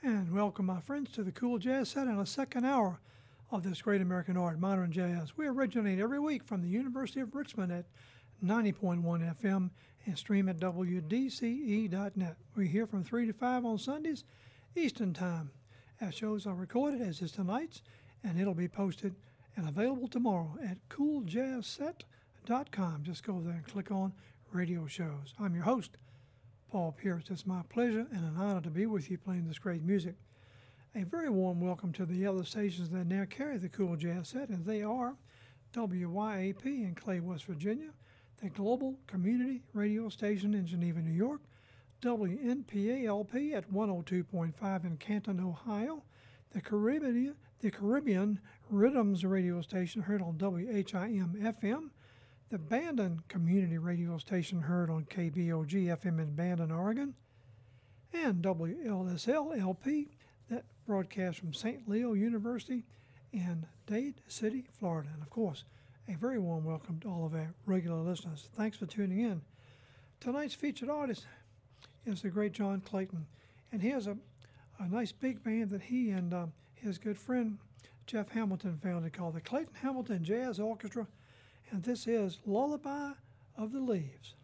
And welcome, my friends, to the Cool Jazz Set and a second hour of this great American art, modern jazz. We originate every week from the University of Richmond at 90.1 FM and stream at WDCE.net. We're here from 3 to 5 on Sundays, Eastern Time. Our shows are recorded, as is tonight's, and it'll be posted and available tomorrow at cooljazzset.com. Just go there and click on Radio Shows. I'm your host, Paul Pierce. It's my pleasure and an honor to be with you playing this great music. A very warm welcome to the other stations that now carry the Cool Jazz Set, and they are WYAP in Clay, West Virginia, the Global Community Radio Station in Geneva, New York, WNPALP at 102.5 in Canton, Ohio, the Caribbean Rhythms Radio Station heard on WHIM-FM, the Bandon Community Radio Station heard on KBOG-FM in Bandon, Oregon, and WLSL-LP that broadcasts from St. Leo University in Dade City, Florida. And, of course, a very warm welcome to all of our regular listeners. Thanks for tuning in. Tonight's featured artist is the great John Clayton, and he has a nice big band that he and his good friend Jeff Hamilton founded called the Clayton Hamilton Jazz Orchestra, and this is Lullaby of the Leaves.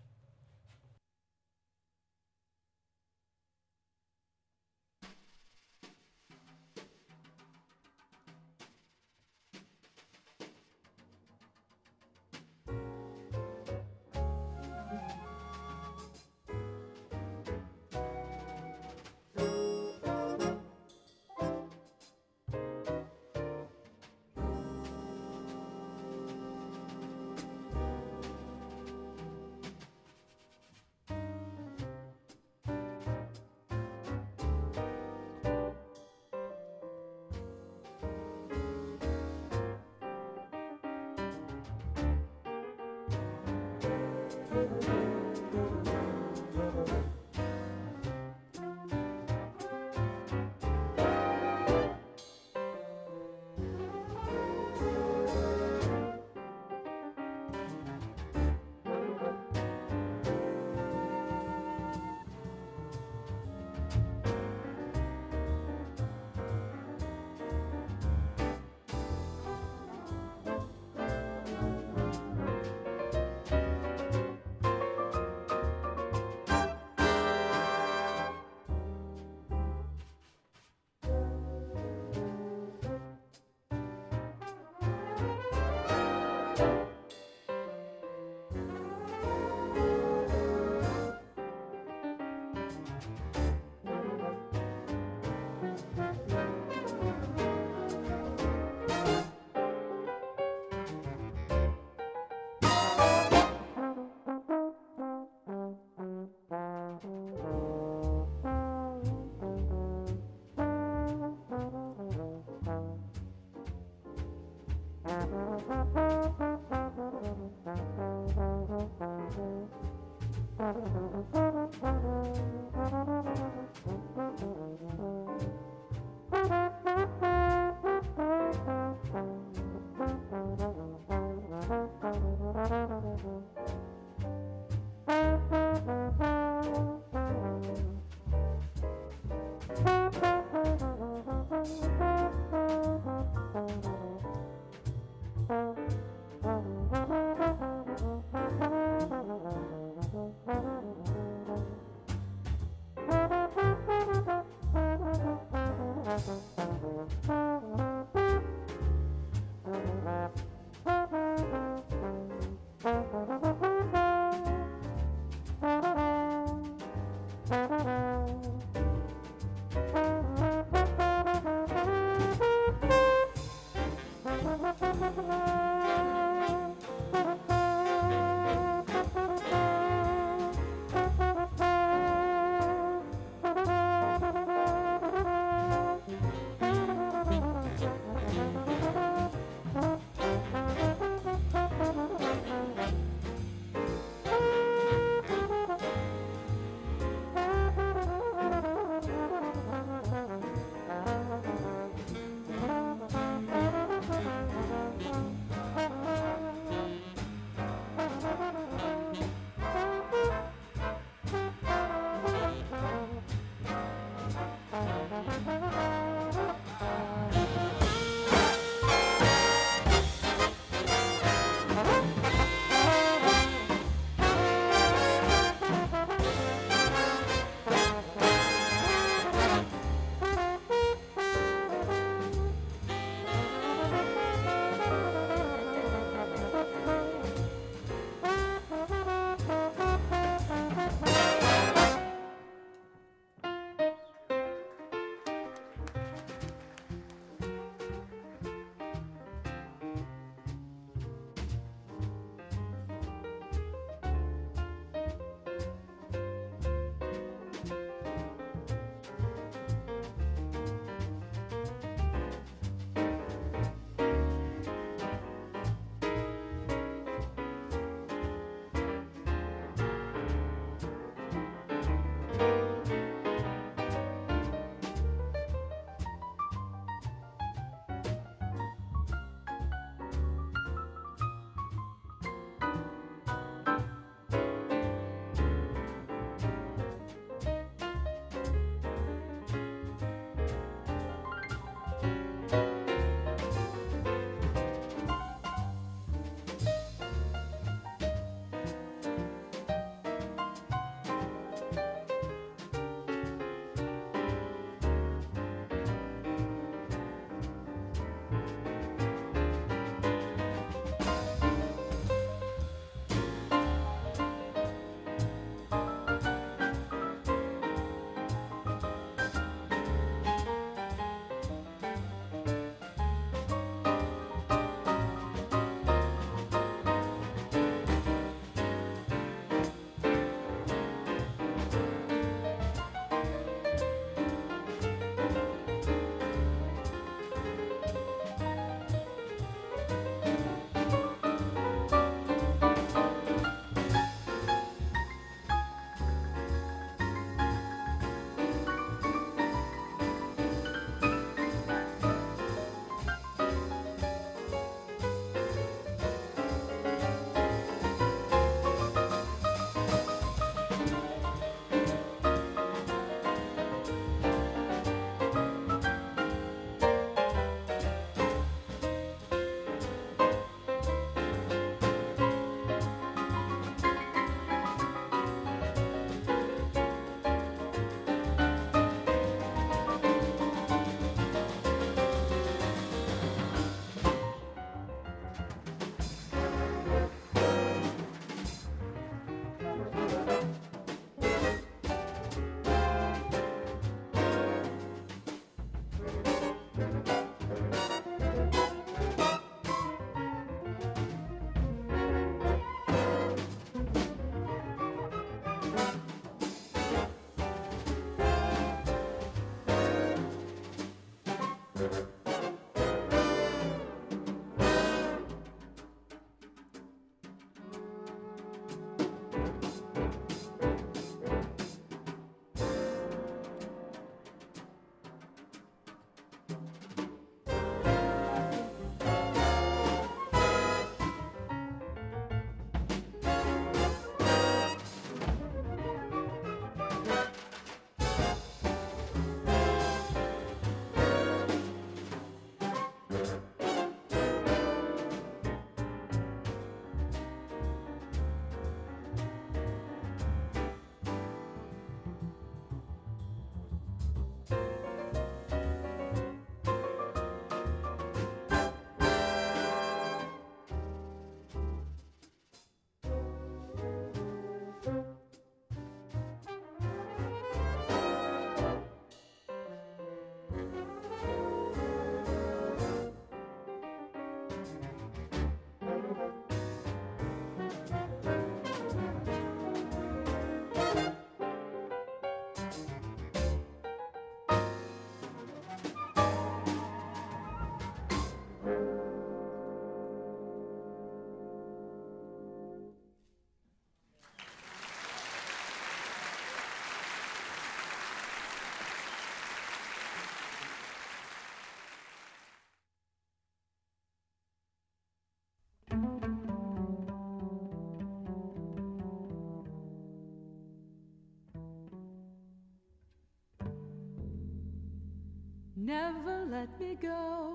Never let me go.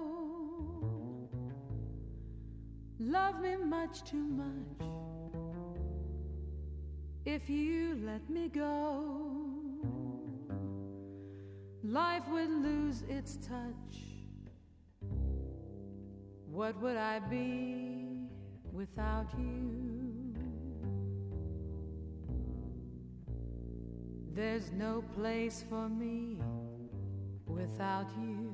Love me much too much. If you let me go, life would lose its touch. What would I be without you? There's no place for me without you.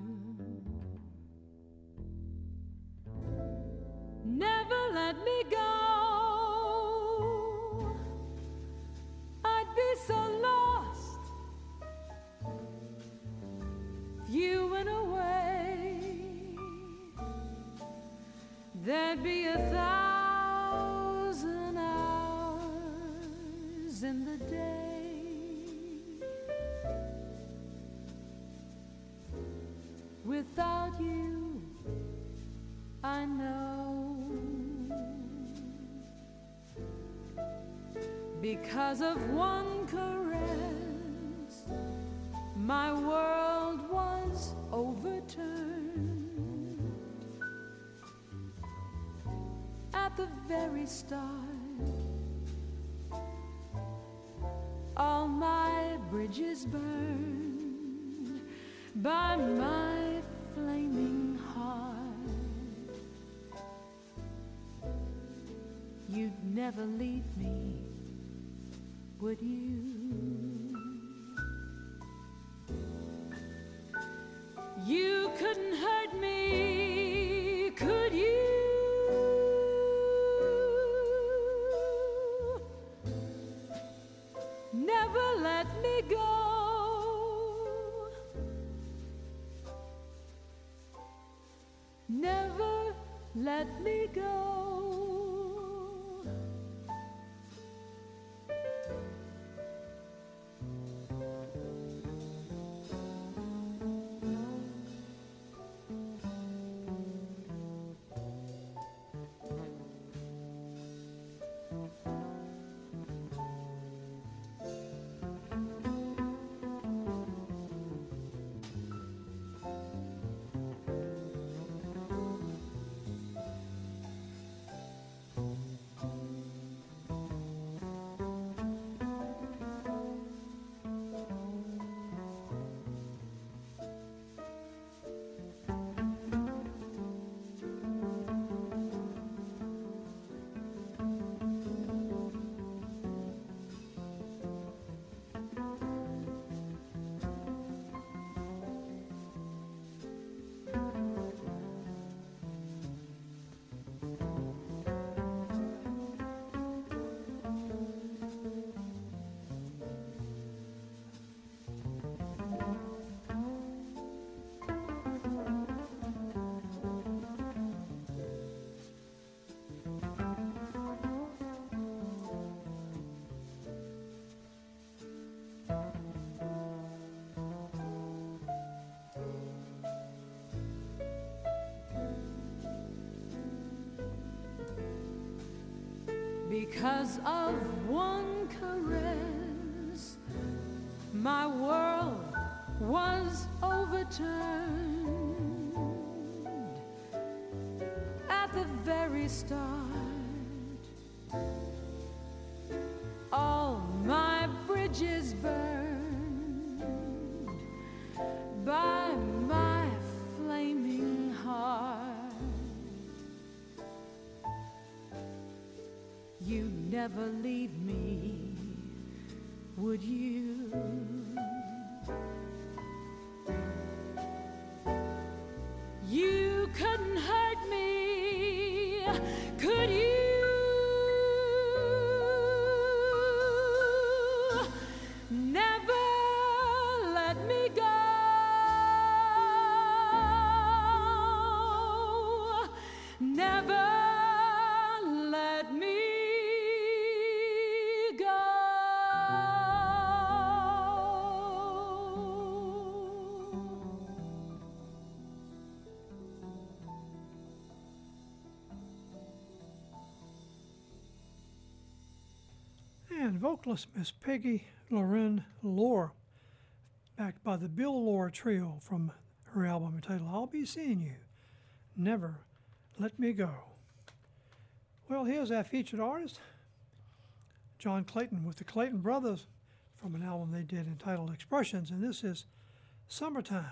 Never let me go. I'd be so lost if you went away. There'd be 1,000 hours in the day. Without you, I know, because of one caress, my world was overturned. At the very start, all my bridges burned by my flaming heart. You'd never leave me, would you? You couldn't hurt me, could you? Never let me go. Never let me go. because of one caress, my world was overturned at the very start. All my bridges burned by my flaming heart. You'd never leave me, would you? You couldn't hurt me, could you? Never let me go. Never let me go. And vocalist Miss Peggy Loren Lore, backed by the Bill Lore Trio from her album entitled I'll Be Seeing You, Never Let Me Go. Well, here's our featured artist, John Clayton, with the Clayton Brothers from an album they did entitled Expressions, and this is Summertime.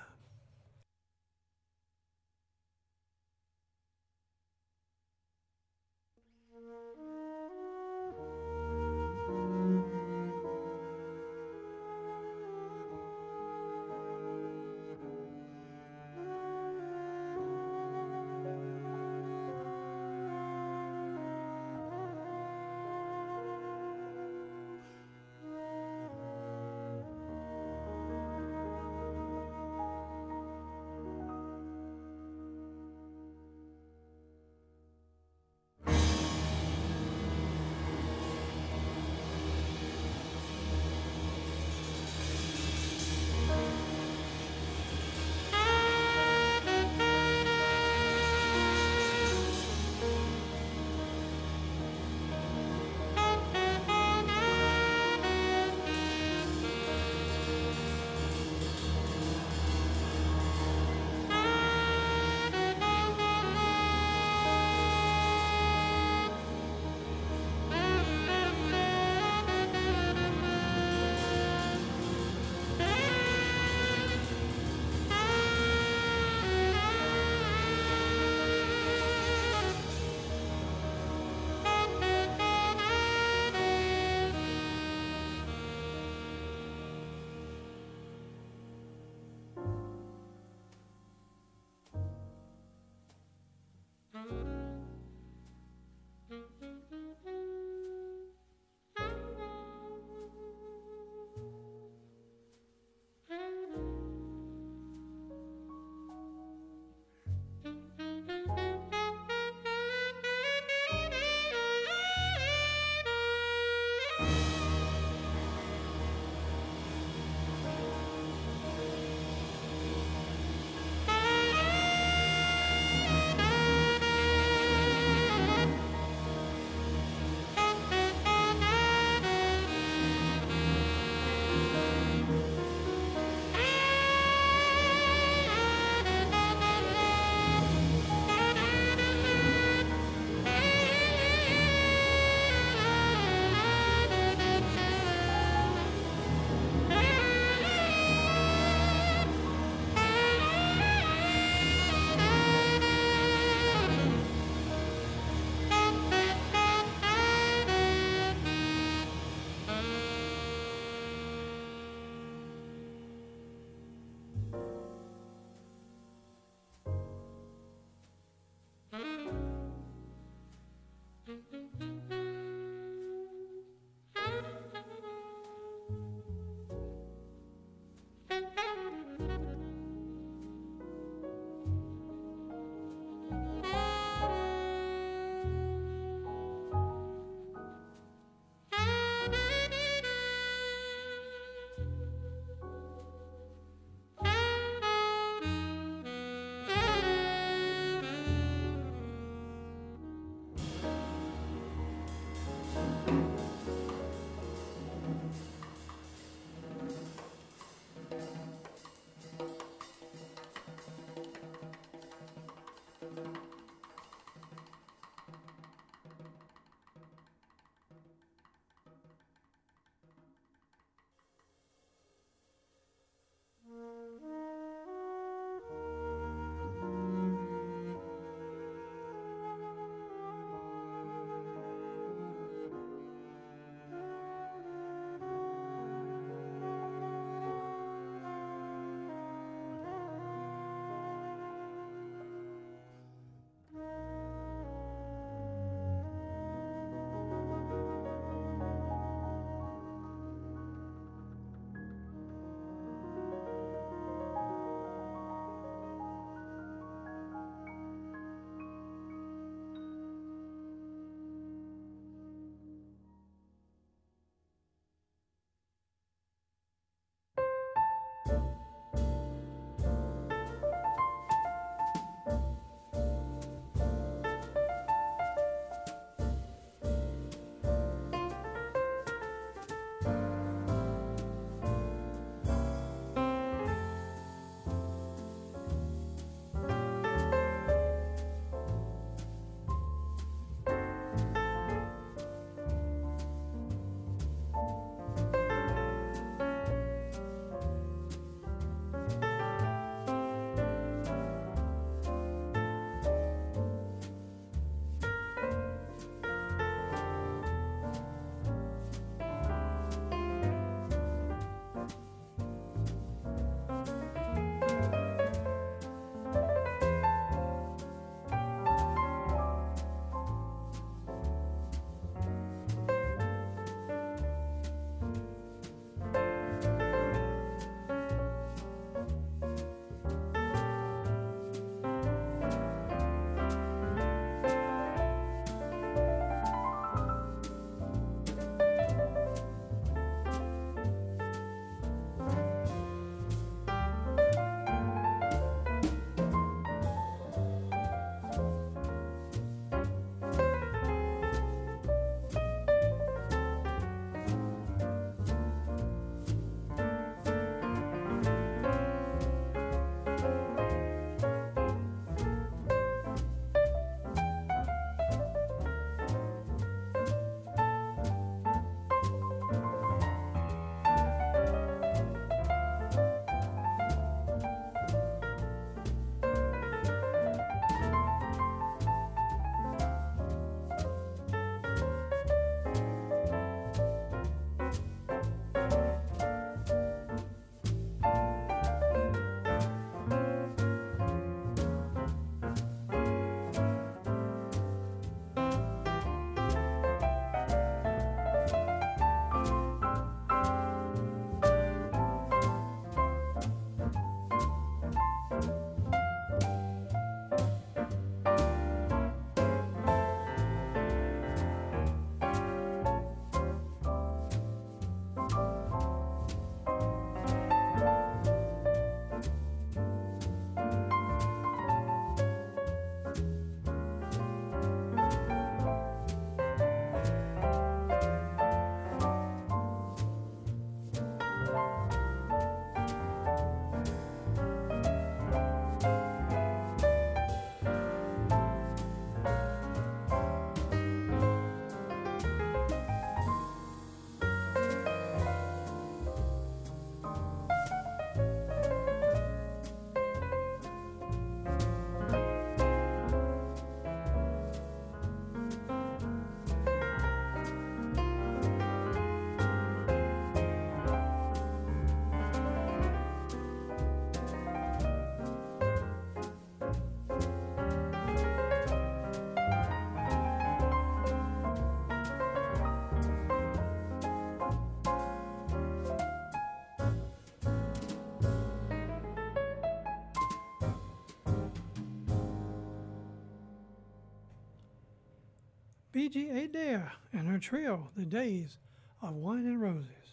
B.G. Adair and her trio, The Days of Wine and Roses.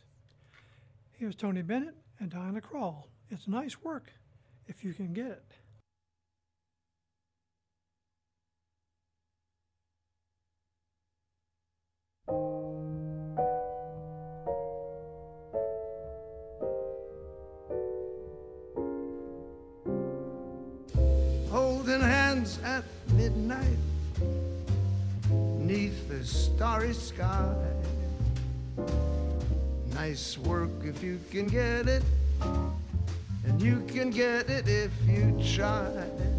Here's Tony Bennett and Diana Krall. It's nice work if you can get it. Holding hands at midnight 'neath the starry sky. Nice work if you can get it, and you can get it if you try.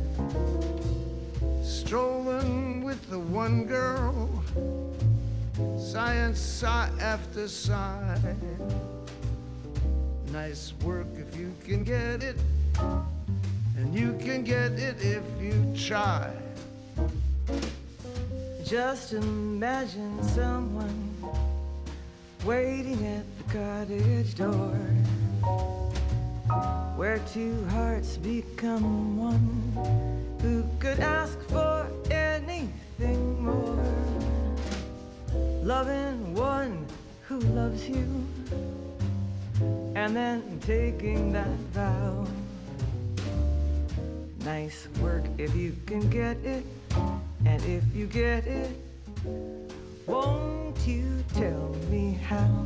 Strolling with the one girl, sigh and sigh after sigh. Nice work if you can get it, and you can get it if you try. Just imagine someone waiting at the cottage door, where two hearts become one. Who could ask for anything more? Loving one who loves you, and and then taking that vow. Nice work if you can get it, and if you get it, won't you tell me how?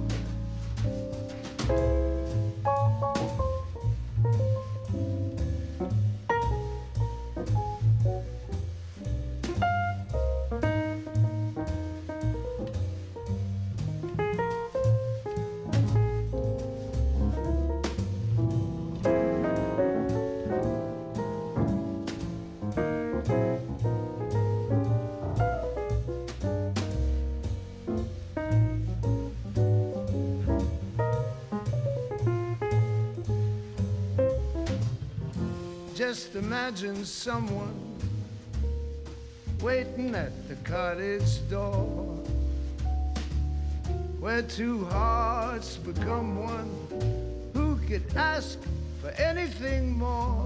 Just imagine someone waiting at the cottage door, where two hearts become one. Who could ask for anything more?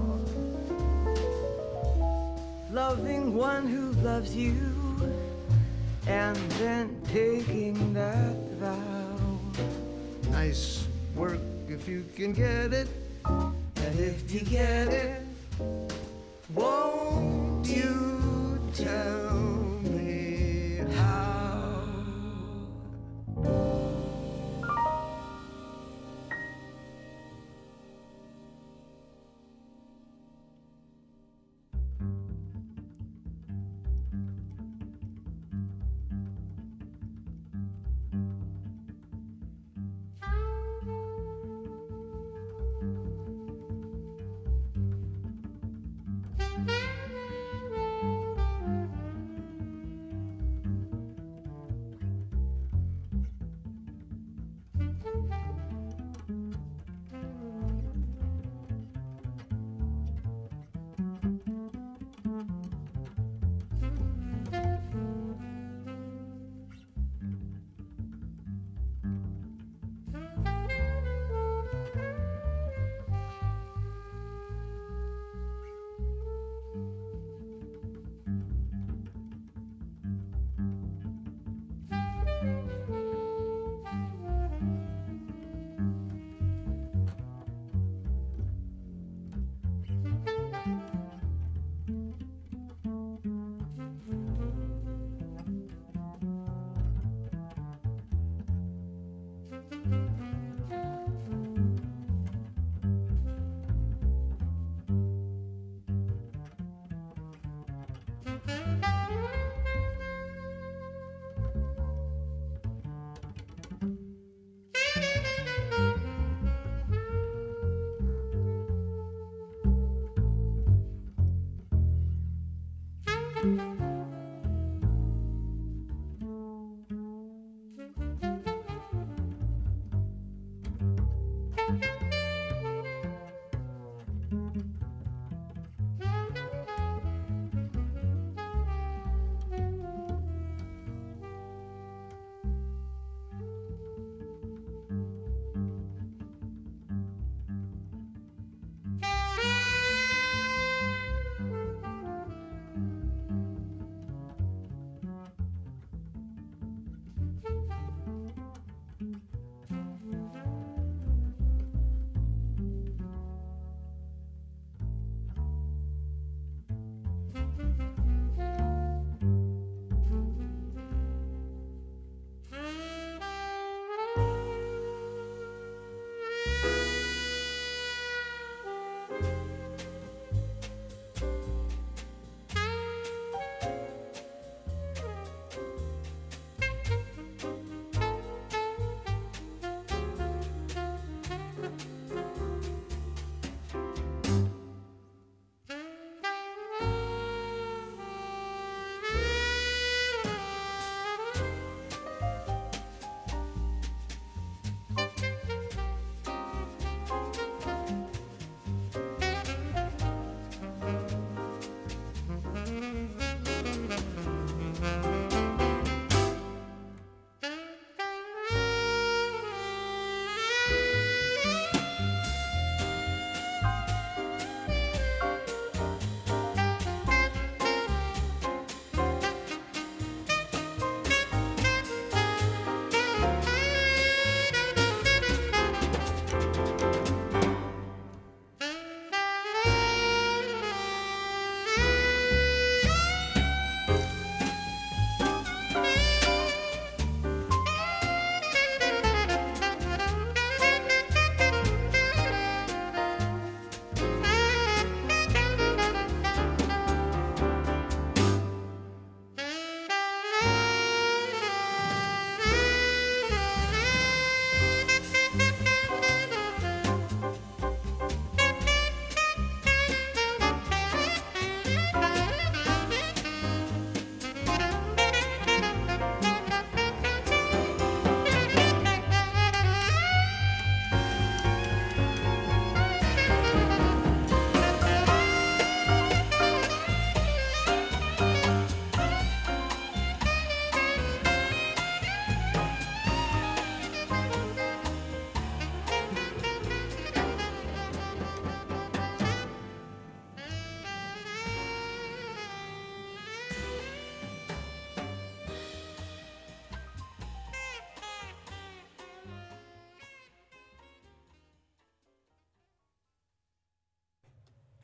Loving one who loves you, and then taking that vow. Nice work if you can get it, And if you get it, won't you tell me how?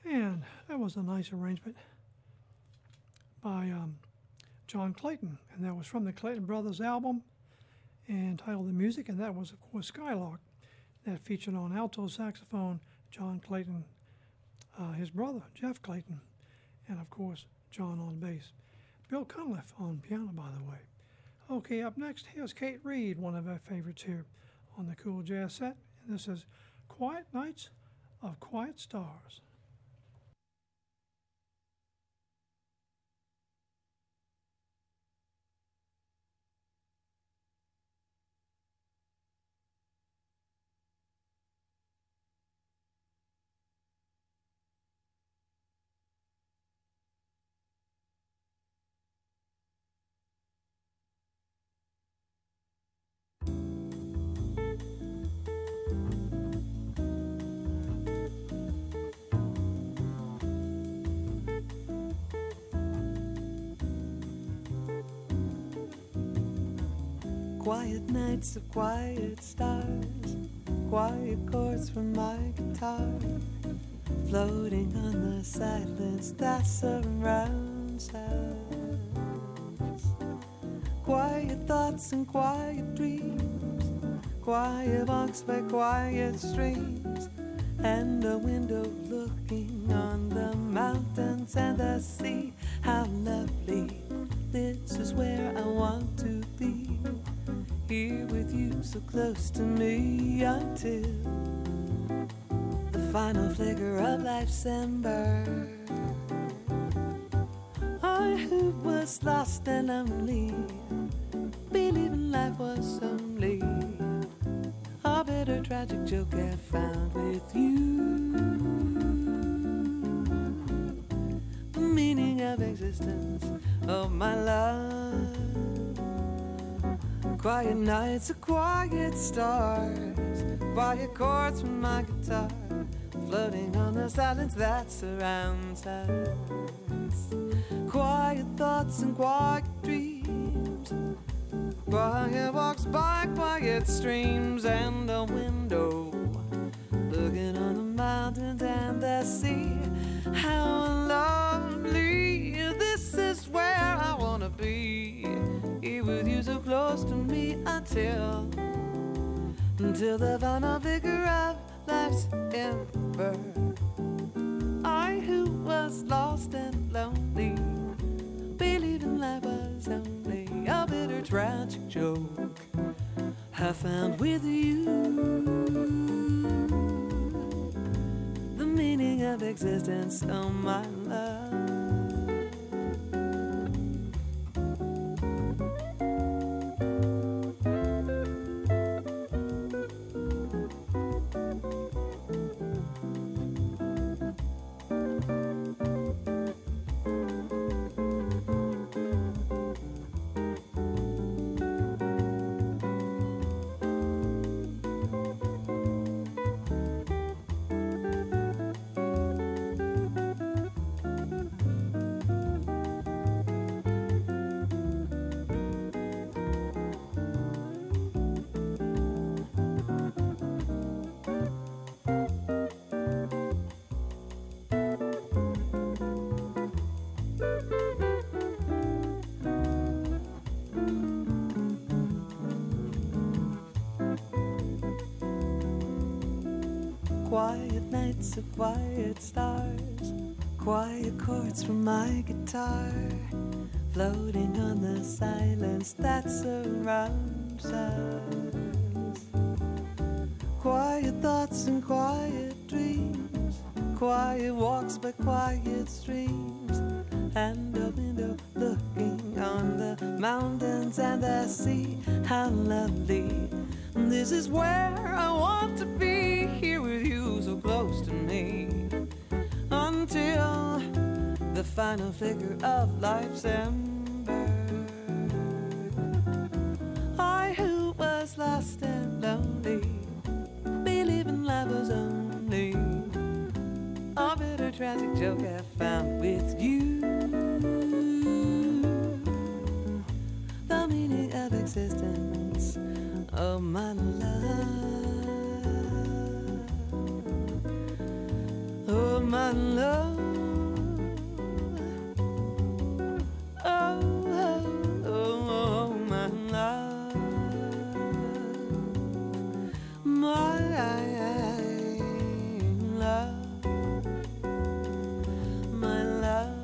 And that was a nice arrangement by John Clayton, and that was from the Clayton Brothers album entitled The Music, and that was, of course, Skylark. That featured on alto saxophone John Clayton, his brother, Jeff Clayton, and, of course, John on bass. Bill Cunliffe on piano, by the way. Okay, up next, here's Kate Reed, one of our favorites here on the Cool Jazz set. And this is Quiet Nights of Quiet Stars. Quiet nights of quiet stars, quiet chords from my guitar, floating on the silence that surrounds us. Quiet thoughts and quiet dreams, quiet walks by quiet streams, and a window looking on the mountains and the sea. How lovely, this is where I want to be. Here with you, so close to me, until the final flicker of life's ember. I who was lost and lonely, believing life was only a bitter tragic joke I found with you. The meaning of existence, oh my love. Quiet nights of quiet stars, quiet chords from my guitar, floating on the silence that surrounds us. Quiet thoughts and quiet dreams, quiet walks by quiet streams, and a window looking on the mountains and the sea. How lovely, this is where I wanna be. Here with you, so close to me, until the final flicker of life's ember. I who was lost and lonely, believing life was only a bitter tragic joke I found with you. The meaning of existence, oh my love. Quiet nights of quiet stars, quiet chords from my guitar, floating on the silence that surrounds us. Quiet thoughts and quiet dreams, quiet walks by quiet streams, and a window looking on the mountains and the sea. How lovely, this is where I want to be. Here with you, so close to me, until the final flicker of life's ember. I who was lost and lonely, believing life was only a bitter tragic joke I found with you. The meaning of existence, oh my love, oh my love. Oh, oh, oh, oh, my love. My love. My love.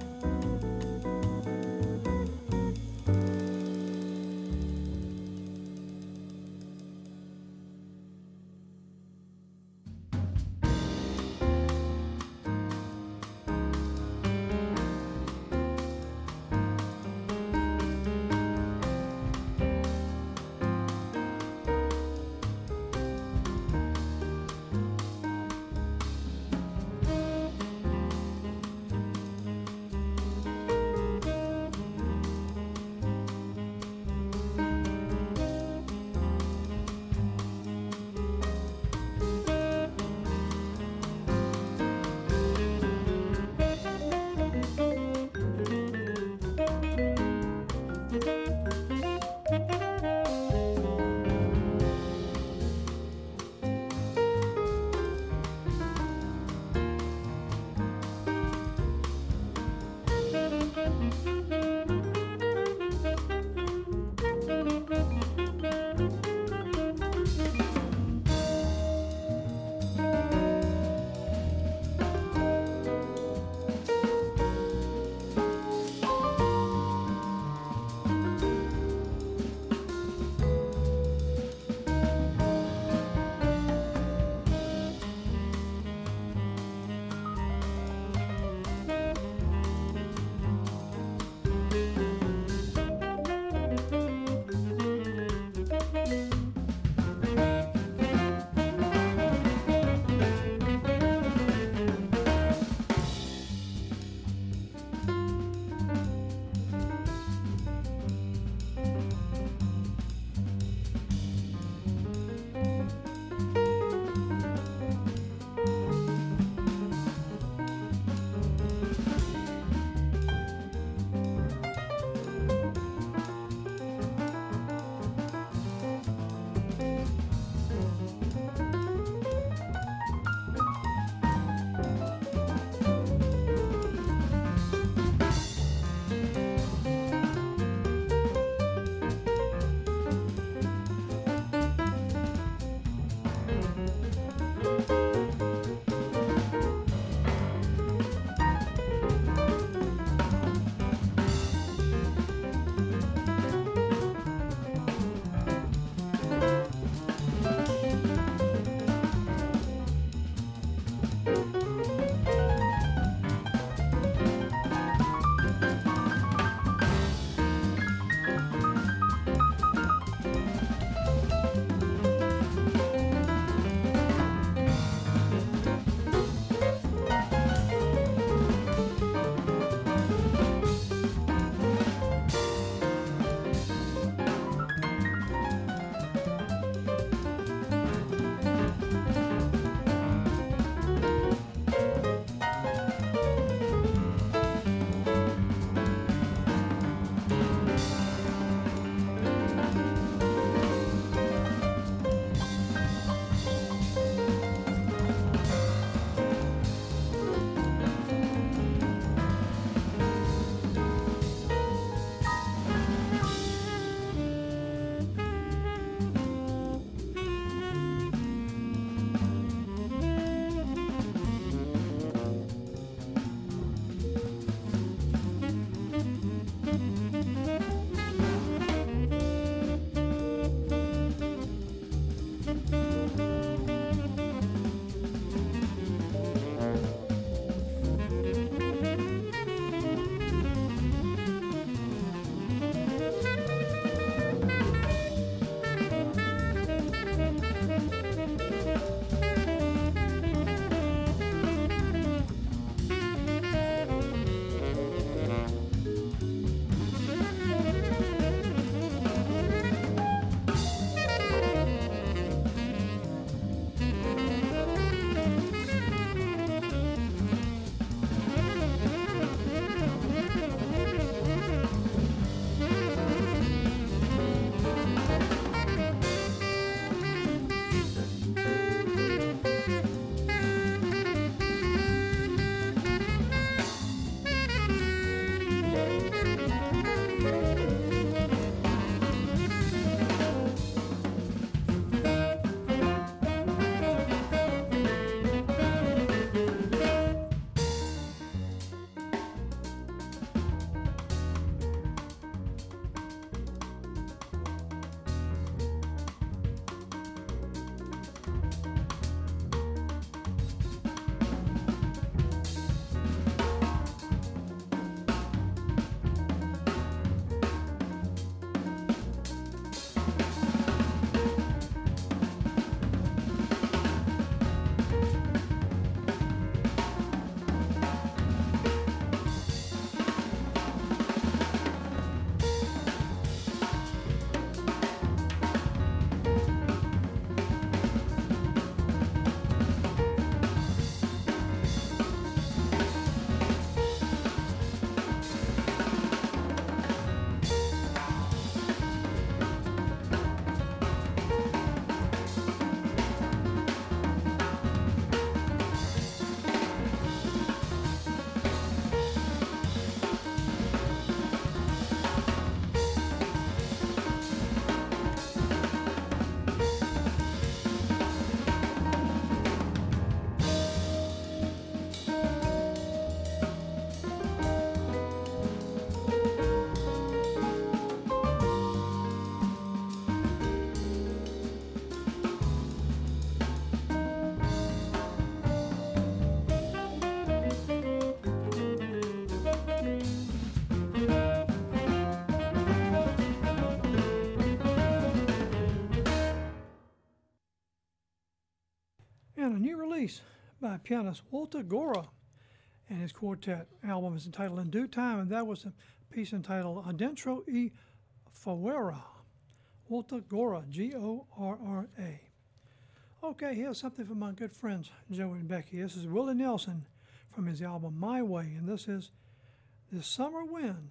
release by pianist Walter Gora and his quartet. Album is entitled In Due Time, and that was a piece entitled Adentro y Fuera. Walter Gora, G-O-R-R-A. Okay, here's something from my good friends Joe and Becky. This is Willie Nelson from his album My Way, and this is The Summer Wind.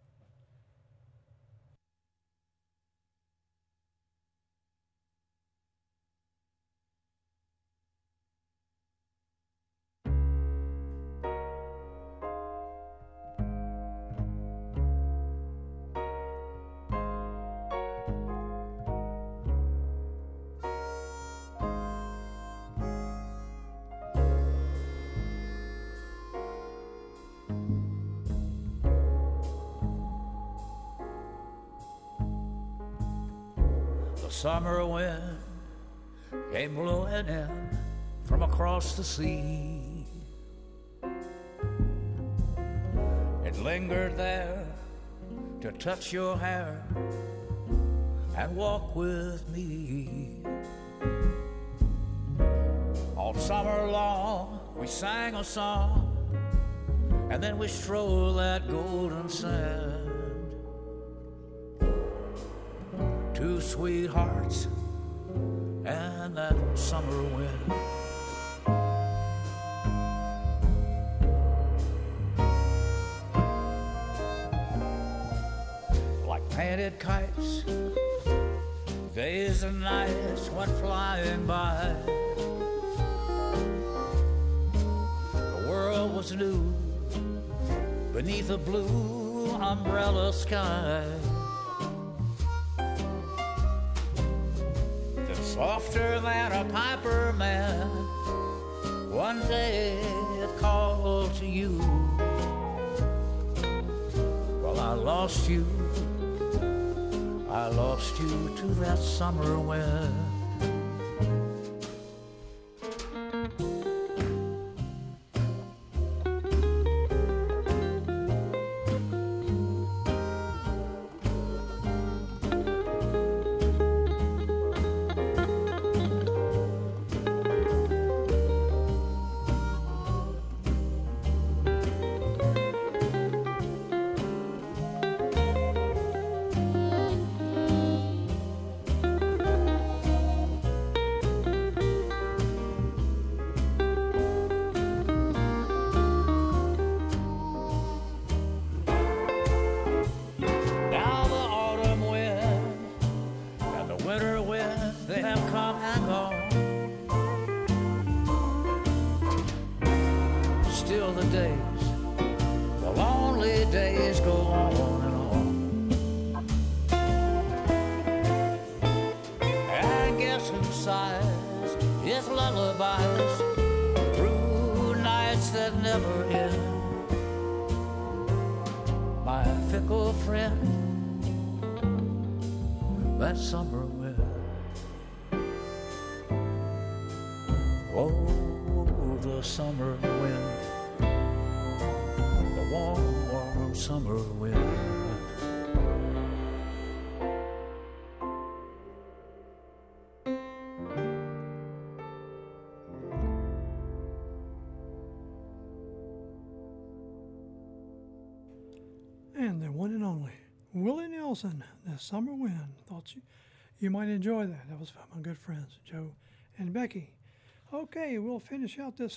Summer wind came blowing in from across the sea. It lingered there to touch your hair and walk with me. All summer long we sang a song, and then we strolled that golden sand. Two sweethearts and that summer wind. Like painted kites, days and nights went flying by. The world was new beneath a blue umbrella sky. Softer than a piper man, one day it called to you. Well, I lost you to that summer wind. And the one and only Willie Nelson, The Summer Wind. Thought you might enjoy that. That was from my good friends Joe and Becky. Okay, we'll finish out this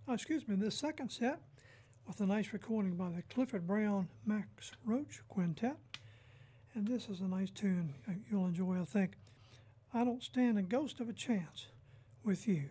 second set with a nice recording by the Clifford Brown Max Roach Quintet. And this is a nice tune you'll enjoy, I think. I Don't Stand a Ghost of a Chance with You.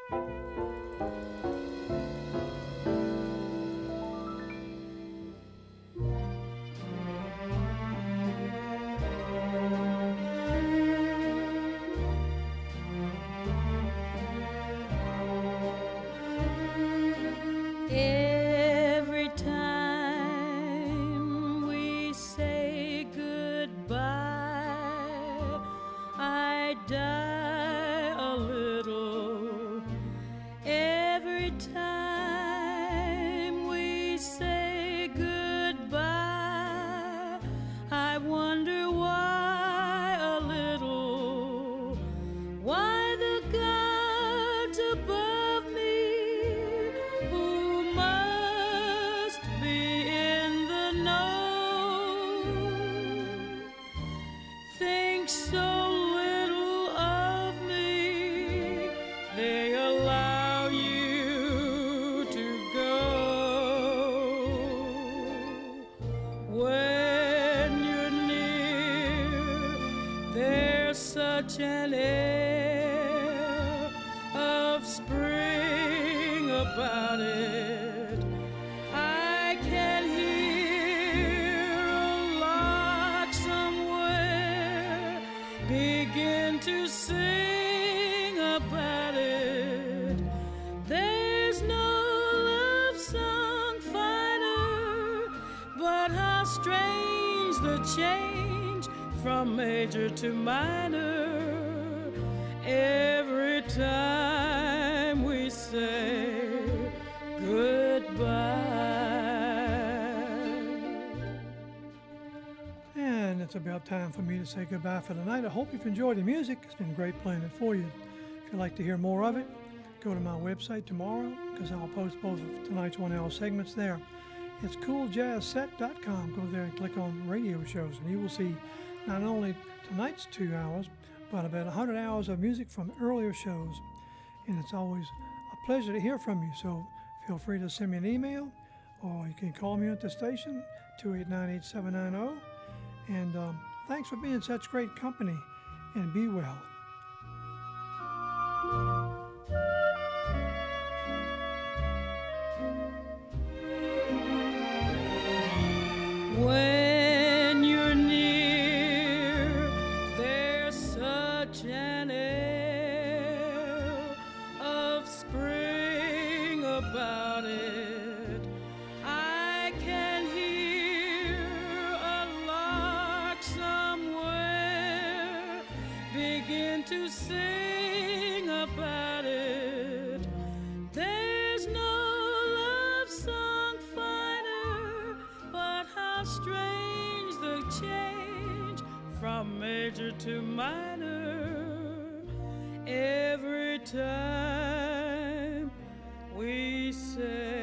Every time we say goodbye, I die a little. Every time we say goodbye, I wonder why a little. Why the gods above me, who must be in the know, think so little of me, they allow you to go. When you're near, there's such an air of spring about it. I can hear a lark somewhere begin to sing about it. There's no love song finer, but how strange the change from major to minor every time we say goodbye. And it's about time for me to say goodbye for tonight. I hope you've enjoyed the music. It's been great playing it for you. If you'd like to hear more of it, go to my website tomorrow, because I'll post both of tonight's 1 hour segments there. It's cooljazzset.com. Go there and click on radio shows, and you will see not only tonight's 2 hours, but about 100 hours of music from earlier shows. And it's always a pleasure to hear from you. So feel free to send me an email, or you can call me at the station, 289-8790. And thanks for being such great company, and be well. When you're near, there's such an air of spring about it. I can hear a lark somewhere begin to sing about it. There's no love song finer, but how strange the change from major to minor every time we say